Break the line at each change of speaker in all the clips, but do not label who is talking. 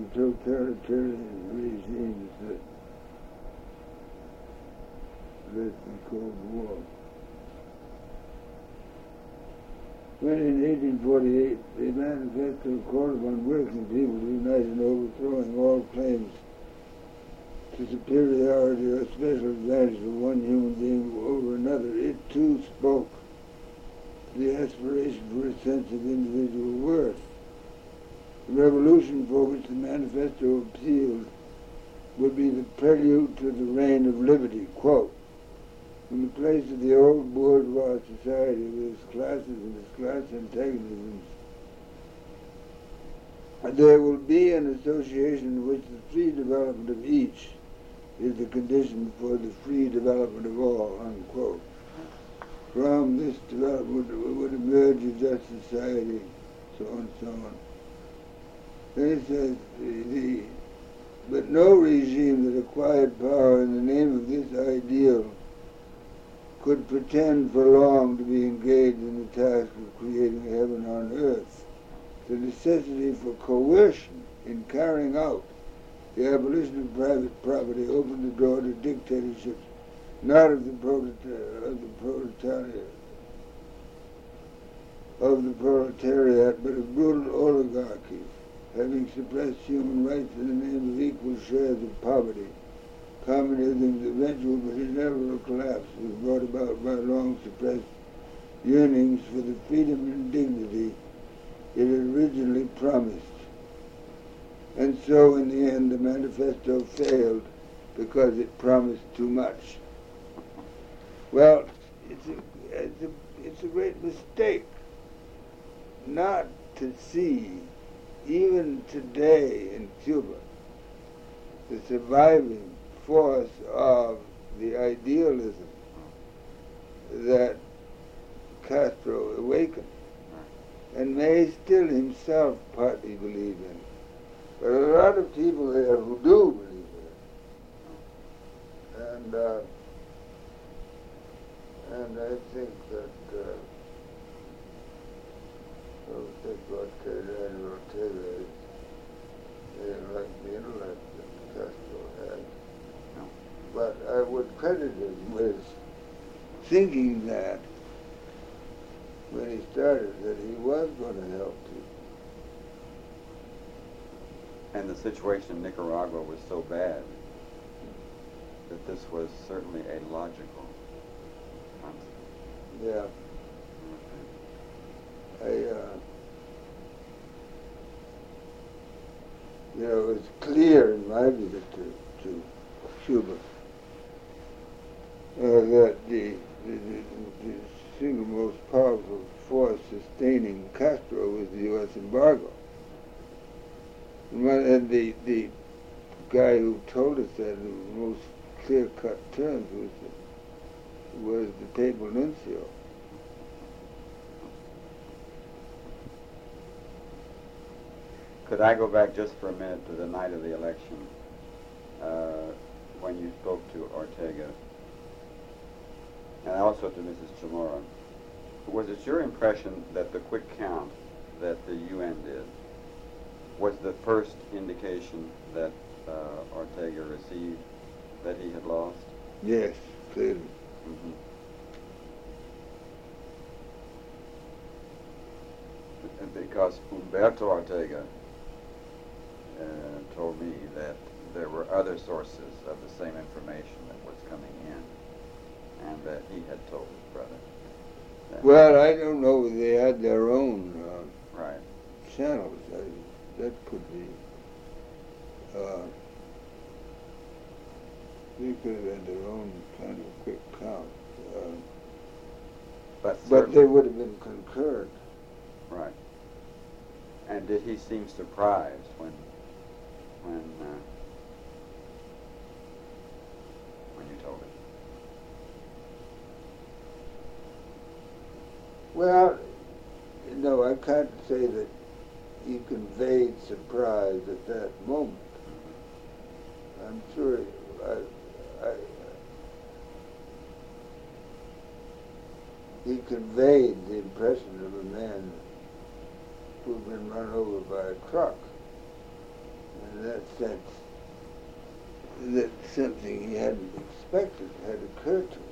totalitarian regimes that led the Cold War. When in 1848 the manifesto called upon working people to unite in overthrowing all claims to superiority or special advantage of one human being over another, it too spoke to the aspiration for a sense of individual worth. The revolution for which the manifesto appealed would be the prelude to the reign of liberty. Quote, in the place of the old bourgeois society with its classes and its class antagonisms, there will be an association in which the free development of each is the condition for the free development of all, unquote. From this development would emerge a just society, so on and so on. Then it says, but no regime that acquired power in the name of this ideal could pretend for long to be engaged in the task of creating a heaven on earth. The necessity for coercion in carrying out the abolition of private property opened the door to dictatorships, not of the proletariat, but of brutal oligarchies, having suppressed human rights in the name of equal shares of poverty. Communism's eventual but inevitable collapse was brought about by long suppressed yearnings for the freedom and dignity it had originally promised. And so, in the end, the manifesto failed because it promised too much. Well, it's a great mistake not to see, even today in Cuba, the surviving force of the idealism that Castro awakened, and may still himself partly believe in. But a lot of people there who do believe in it. And I think that Ortega is like the intellect that Castro had. But I would credit him with thinking that when he started that he was going to help people.
And the situation in Nicaragua was so bad that this was certainly a logical concept.
Yeah. It was clear in my visit to Cuba that the single most powerful force sustaining Castro was the U.S. embargo. And the guy who told us that in the most clear-cut terms was the papal nuncio.
Could I go back just for a minute to the night of the election when you spoke to Ortega and also to Mrs. Chamorro? Was it your impression that the quick count that the UN did was the first indication that Ortega received that he had lost?
Yes, clearly.
Mm-hmm. Because Humberto Ortega told me that there were other sources of the same information that was coming in, and that he had told his brother.
Well, I don't know if they had their own
right.
channels. That could be. They could have had their own kind of quick count. But they would have been concurrent.
Right. And did he seem surprised when you told him?
Well, no, I can't say that he conveyed surprise at that moment. I'm sure he conveyed the impression of a man who'd been run over by a truck, and in that sense that something he hadn't expected had occurred to him.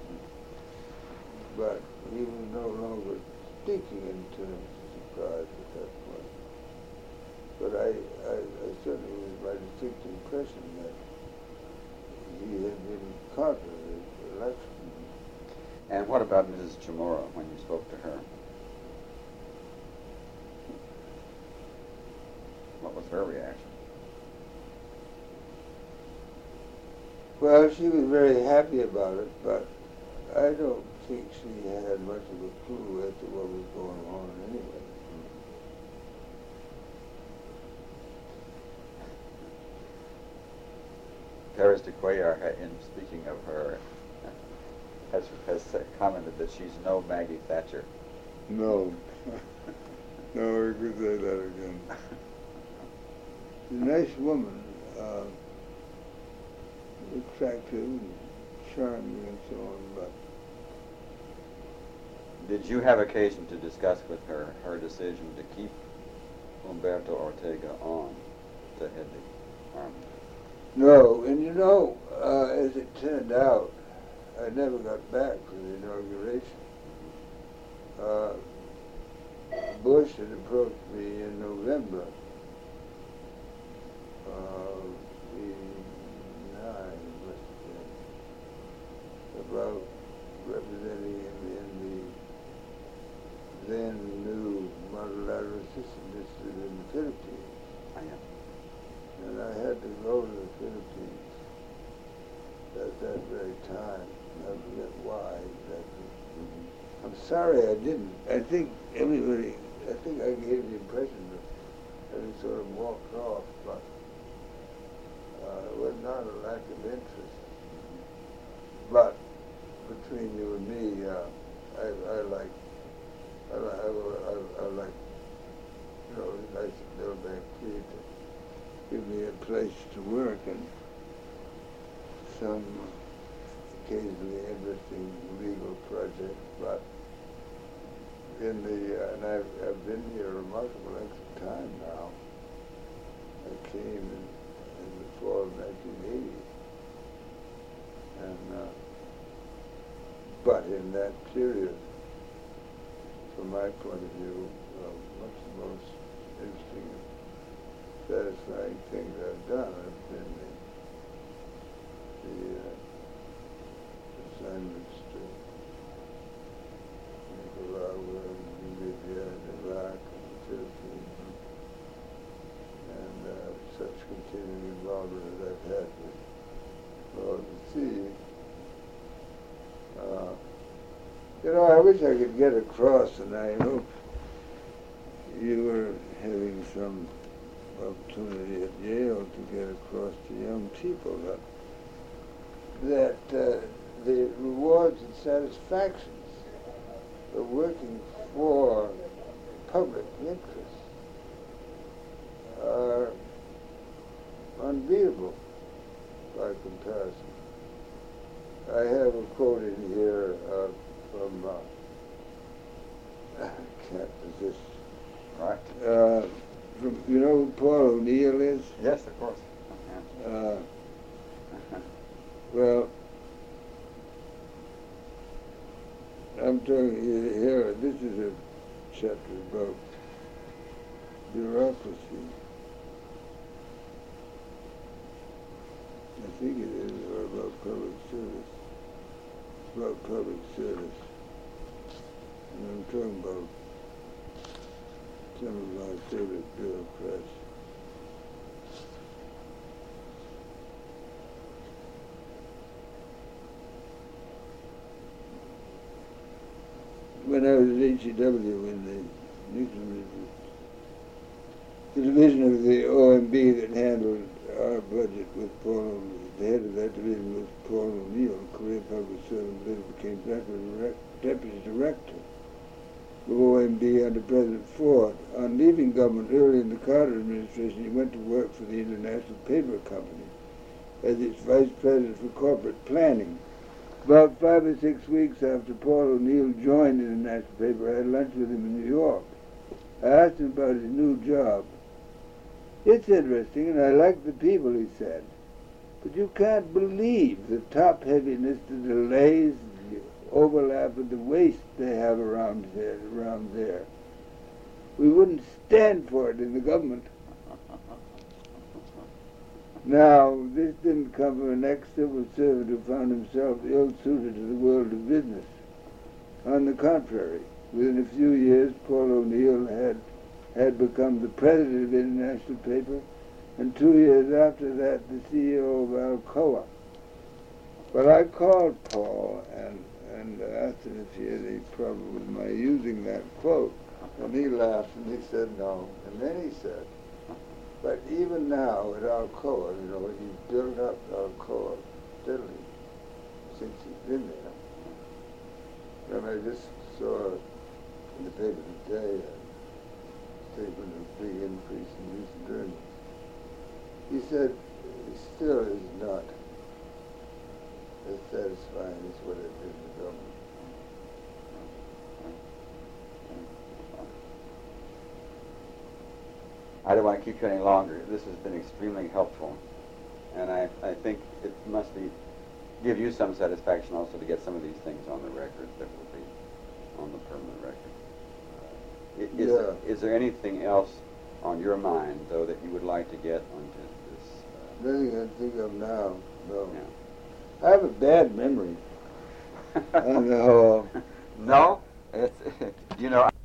But he was no longer speaking in terms of surprise at that point. But I certainly was my distinct impression that he had been caught in the election.
And what about Mrs. Chamorro when you spoke to her? What was her reaction?
Well, she was very happy about it, but I don't think she had much of a clue as to what was going on anyway.
Pérez de Cuellar, in speaking of her, has commented that she's no Maggie Thatcher.
No. No, we could say that again. She's a nice woman, attractive and charming and so on, but
did you have occasion to discuss with her her decision to keep Humberto Ortega on to head the army?
no, and you know, as it turned out, I never got back for the inauguration. Bush had approached me in November of '89, about representing him in the then new multilateral assistance district in the Philippines. And I had to go to the Philippines at that very time. I forget why exactly. I'm sorry I didn't. I think I gave the impression of having sort of walked off, but it was not a lack of interest. But between you and me, I like, you know, a nice little banquet to give me a place to work and some occasionally interesting legal projects, but and I've been here a remarkable length of time now. I came in the fall of 1980, and but in that period, from my point of view, what's the most interesting and satisfying thing that I've done has been the assignments to Nicaragua, Libya, and Iraq, and the Philippines, and such continuing involvement as I've had with all the sea. You know, I wish I could get across, and I hope you were having some opportunity at Yale to get across to young people that the rewards and satisfactions of working for public interests are unbeatable by comparison. I have a quote in here from, I can't resist.
Right.
From, you know who Paul O'Neill is?
Yes, of course.
Well, I'm telling you here, this is a chapter about bureaucracy. I think it is, or about public service. About public service. And I'm talking about some of my favorite bureaucrats. When I was at HEW in the nuclear, the division of the OMB that handled our budget with Paul, the head of that division was Paul O'Neill, a career public servant, later became deputy director of OMB under President Ford. On leaving government early in the Carter administration, he went to work for the International Paper Company as its vice president for corporate planning. About 5 or 6 weeks after Paul O'Neill joined the International Paper, I had lunch with him in New York. I asked him about his new job, It's interesting, and I like the people, he said. But you can't believe the top-heaviness, the delays, the overlap, and the waste they have around there. We wouldn't stand for it in the government. Now, this didn't come from an ex-civil servant who found himself ill-suited to the world of business. On the contrary, within a few years, Paul O'Neill had become the president of the International Paper, and 2 years after that, the CEO of Alcoa. But I called Paul and asked him if he had any problem with my using that quote. And he laughed and he said no. And then he said, but even now at Alcoa, he's built up Alcoa steadily since he's been there. And I just saw in the paper today a statement of big increase in recent earnings. He said it still is not as satisfying as what it is in the government.
I don't want to keep you any longer. This has been extremely helpful, and I think it must give you some satisfaction also to get some of these things on the record that will be on the permanent record. Is there anything else on your mind, though, that you would like to get onto this?
Nothing I can think of now, no.
Yeah.
I have a bad memory on the whole.
No? It's,